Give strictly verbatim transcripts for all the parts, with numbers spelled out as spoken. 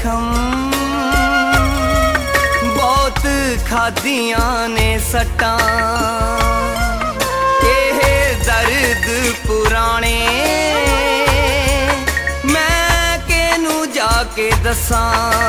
ਜ਼ਖਮ ਬਹੁਤ ਖਾਧੀਆਂ ਨੇ ਸੱਟਾਂ, ਇਹ ਦਰਦ ਪੁਰਾਣੇ ਮੈਂ ਕਿਹਨੂੰ ਜਾ ਕੇ ਦੱਸਾਂ।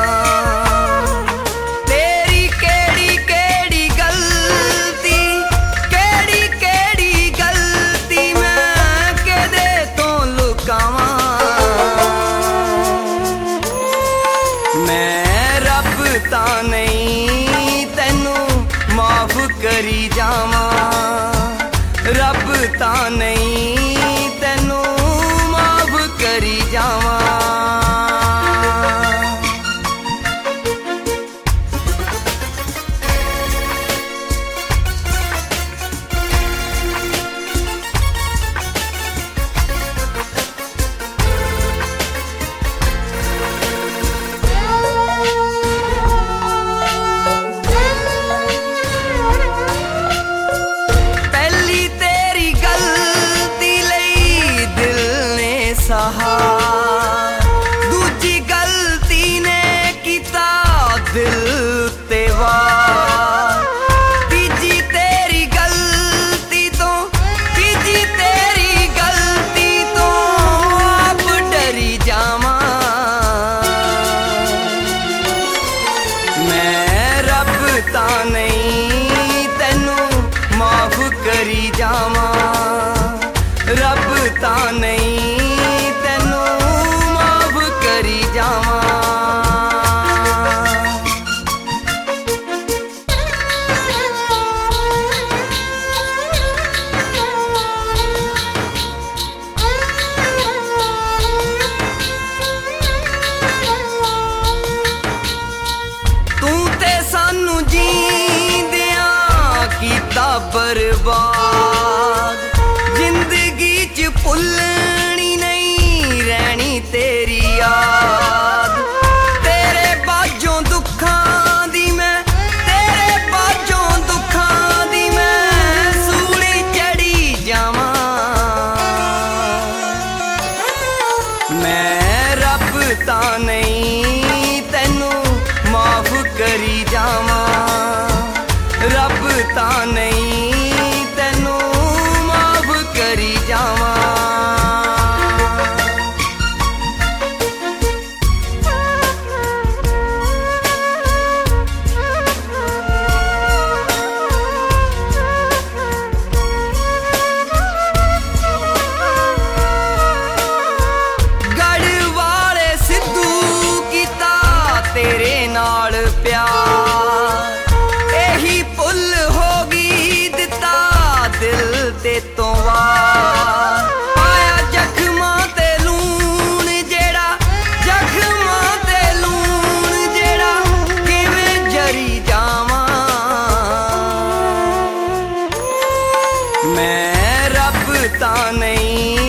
ਤਾਂ ਨਹੀਂ ਤੈਨੂੰ ਮਾਫ ਕਰੀ ਜਾਵਾਂ, ਰੱਬ ਤਾਂ ਨਹੀਂ ਤੈਨੂੰ ਮਾਫ ਕਰੀ ਜਾਵਾਂ। ਦੂਜੀ ਗਲਤੀ ਨੇ ਕੀਤਾ ਦਿਲ ਤੇ ਵਾਰ, ਤੀਜੀ ਤੇਰੀ ਗਲਤੀ ਤੋਂ ਤੀਜੀ ਤੇਰੀ ਗਲਤੀ ਤੋਂ ਆਪ ਡਰੀ ਜਾਵਾਂ। ਮੈਂ ਰੱਬ ਤਾਂ ਨਹੀਂ ਤੈਨੂੰ ਮਾਫ ਕਰੀ ਜਾਵਾਂ, ਰੱਬ ਤਾਂ ਨਹੀਂ ਬਰਬਾਦ। ਜ਼ਿੰਦਗੀ 'ਚ ਭੁੱਲਣੀ ਨਹੀਂ ਰਹਿਣੀ ਤੇਰੀ ਯਾਦ, ਤੇਰੇ ਬਾਝੋਂ ਦੁੱਖਾਂ ਦੀ ਮੈਂ ਤੇਰੇ ਬਾਝੋਂ ਦੁੱਖਾਂ ਦੀ ਮੈਂ ਸੂਲੀ ਚੜੀ ਜਾਵਾਂ। ਮੈਂ ਰੱਬ ਤਾਂ ਨਹੀਂ ਤੈਨੂੰ ਮਾਫ ਕਰੀ ਜਾਵਾਂ, ਰੱਬ ਤਾਂ ਨਹੀਂ ਤੈਨੂੰ ਮਾਫ ਕਰੀ ਜਾਵਾਂ। ਗੜ੍ਹ ਵਾਲੇ ਸਿੱਧੂ ਕੀਤਾ ਤੇਰੇ ਨਾਲ ਪਿਆਰ, ਇਹੀ ਭੁੱਲ ਹੋ ਗਈ ਦਿੱਤਾ ਦਿਲ ਤੇ ਤੋਂ ਵਾਰ। ਪਾਇਆ ਜ਼ਖਮਾਂ ਤੇ ਲੂਣ ਜਿਹੜਾ ਜ਼ਖਮਾਂ ਤੇ ਲੂਣ ਜਿਹੜਾ ਕਿਵੇਂ ਜਰੀ ਜਾਵਾਂ। ਮੈਂ ਰੱਬ ਤਾਂ ਨਹੀਂ